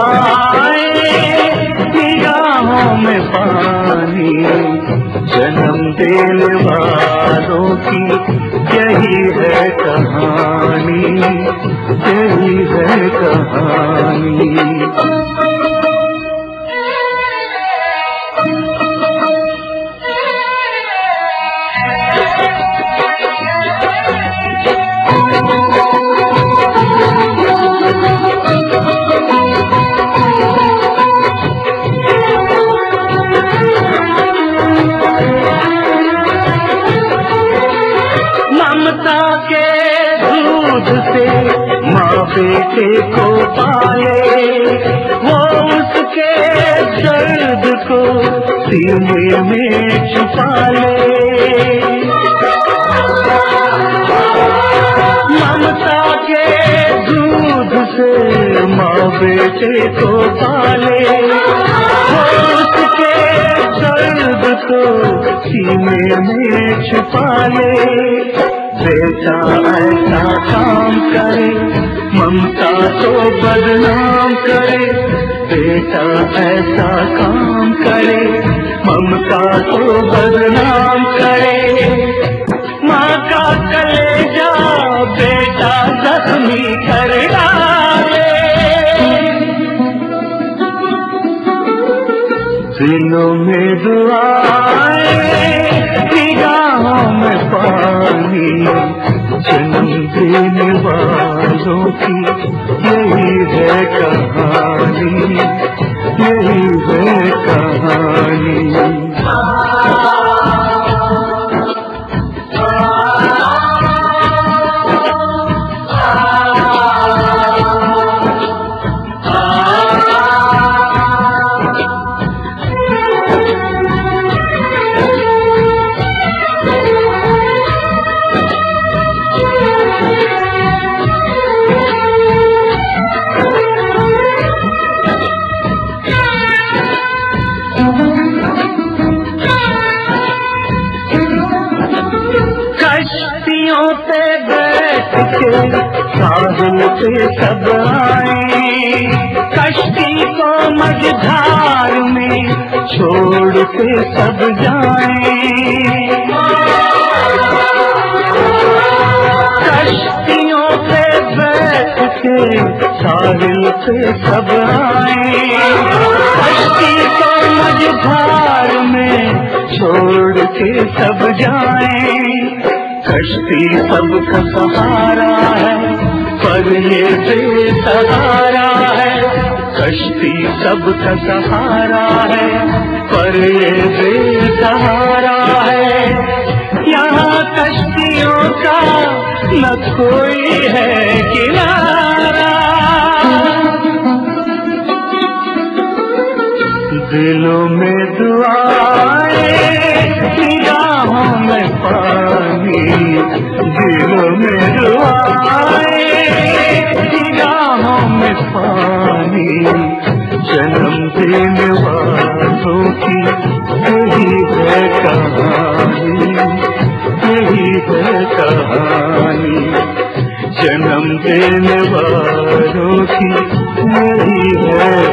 आए निगाहों में पानी, जन्म देने वालों की यही है कहानी, यही है कहानी। ममता के दूध से माँ बेटे को पाले, वो उसके दर्द को सीने में छुपा ले। ममता के दूध से माँ बेटे को पाले, वो उसके दर्द को सीने में छुपा ले। बेटा ऐसा काम करे ममता तो बदनाम करे, बेटा ऐसा काम करे ममता तो बदनाम करे। माँ का कलेजा बेटा जख्मी कर डाले, दिलों में दुआएं निगाहों में पानी, जन्म देने वालों की यही है कहानी, यही है कहानी। कश्तियों पे बैठ के साहिल पे सब आए, कश्ती को मझधार में छोड़ के सब जाए। कश्तियों पे बैठ के साहिल पे सब आए, कश्ती को मझधार में छोड़ के सब जाए। कश्ती सबका सहारा है पर ये बेसहारा है, कश्ती सबका सहारा है पर ये बेसहारा है। यहाँ कश्तियों का न कोई है किनारा, दिलों में दुआएं निगाहों में पानी, दिलों में दुआएं निगाहों में पानी, जन्म देने वालों की यही है कहानी, यही है कहानी। जन्म देने वालों की यही है